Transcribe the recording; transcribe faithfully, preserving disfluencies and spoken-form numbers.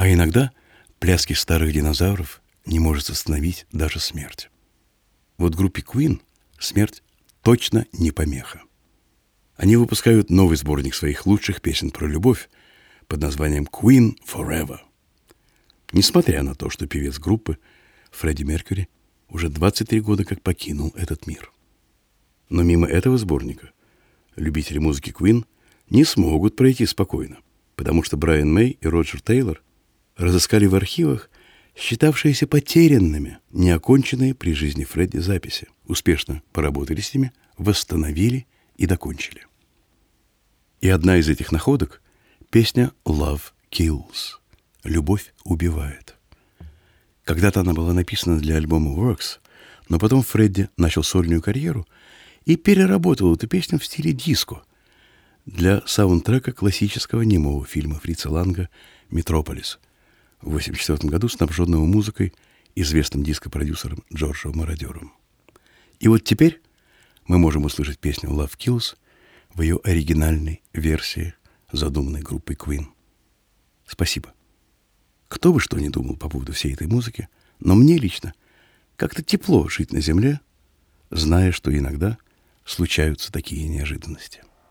А иногда пляски старых динозавров не может остановить даже смерть. Вот группе Queen смерть точно не помеха. Они выпускают новый сборник своих лучших песен про любовь под названием «Queen Forever». Несмотря на то, что певец группы Фредди Меркьюри уже двадцать три года как покинул этот мир. Но мимо этого сборника любители музыки Queen не смогут пройти спокойно, потому что Брайан Мэй и Роджер Тейлор разыскали в архивах считавшиеся потерянными, неоконченные при жизни Фредди записи, успешно поработали с ними, восстановили и докончили. И одна из этих находок — песня «Love Kills» — «Любовь убивает». Когда-то она была написана для альбома Works, но потом Фредди начал сольную карьеру и переработал эту песню в стиле диско для саундтрека классического немого фильма Фрица Ланга «Метрополис», в восемьдесят четвёртом году снабженного музыкой известным диско-продюсером Джорджем Мародером. И вот теперь мы можем услышать песню «Love Kills» в ее оригинальной версии, задуманной группой Queen. Спасибо. Кто бы что ни думал по поводу всей этой музыки, но мне лично как-то тепло жить на земле, зная, что иногда случаются такие неожиданности.